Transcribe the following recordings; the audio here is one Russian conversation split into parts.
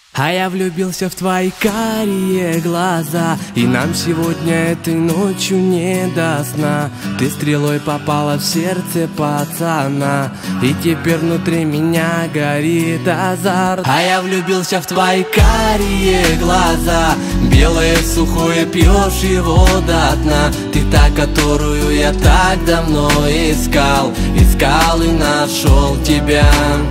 А я влюбился в твои карие глаза, и нам сегодня этой ночью не до сна. Ты стрелой попала в сердце пацана, и теперь внутри меня горит азарт. А я влюбился в твои карие глаза, белое сухое, пьешь его до дна. Ты та, которую я так давно искал, искал и нашел тебя.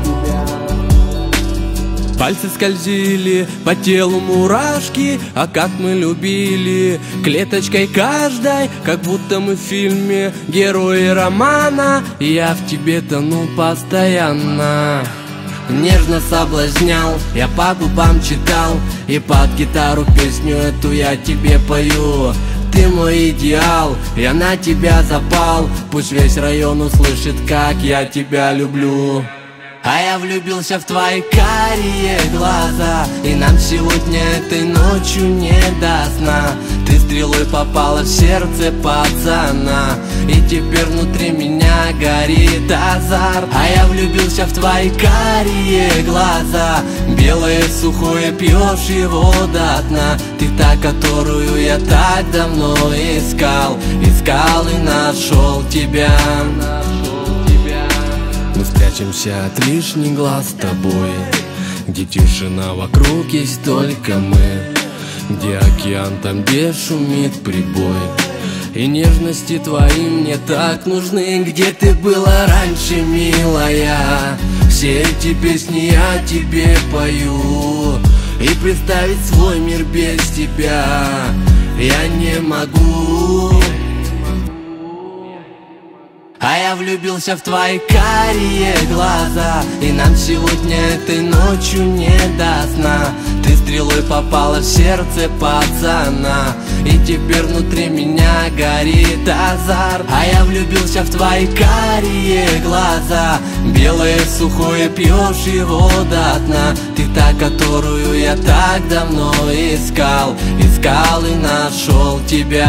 Пальцы скользили по телу мурашки, а как мы любили, клеточкой каждой, как будто мы в фильме герои романа. Я в тебе тону постоянно. Нежно соблазнял, я по губам читал, и под гитару песню эту я тебе пою. Ты мой идеал, я на тебя запал, пусть весь район услышит, как я тебя люблю. А я влюбился в твои карие глаза, и нам сегодня этой ночью не до сна. Ты стрелой попала в сердце пацана, и теперь внутри меня горит азарт. А я влюбился в твои карие глаза, белое сухое, пьешь его до дна. Ты та, которую я так давно искал, искал и нашел тебя. Мы спрячемся от лишних глаз с тобой, где тишина вокруг, есть только мы, где океан, там где шумит прибой. И нежности твои мне так нужны. Где ты была раньше, милая? Все эти песни я тебе пою, и представить свой мир без тебя я не могу. А я влюбился в твои карие глаза, и нам сегодня этой ночью не до сна. Ты стрелой попала в сердце пацана, и теперь внутри меня горит азарт. А я влюбился в твои карие глаза, белое сухое, пьешь его до дна. Ты та, которую я так давно искал, искал и нашел тебя.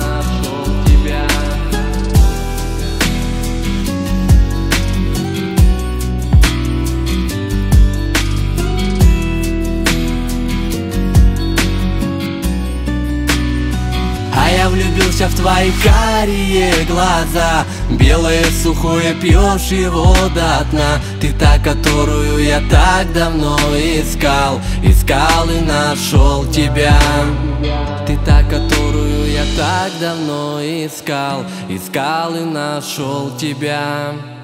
Я влюбился в твои карие глаза, белое сухое, пьешь его до дна. Ты та, которую я так давно искал, искал и нашел тебя. Ты та, которую я так давно искал, искал и нашел тебя.